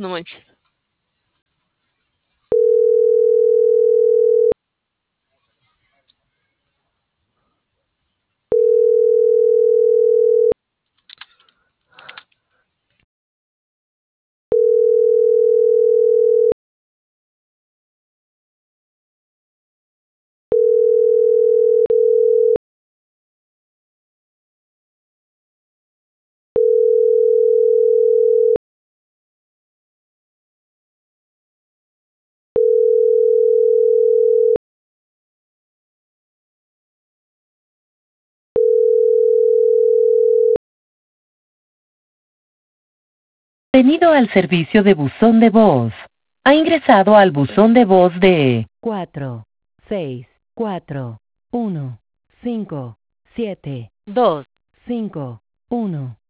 No manches. Bienvenido al servicio de buzón de voz. Ha ingresado al buzón de voz de 4 6 4 1 5 7 2 5 1.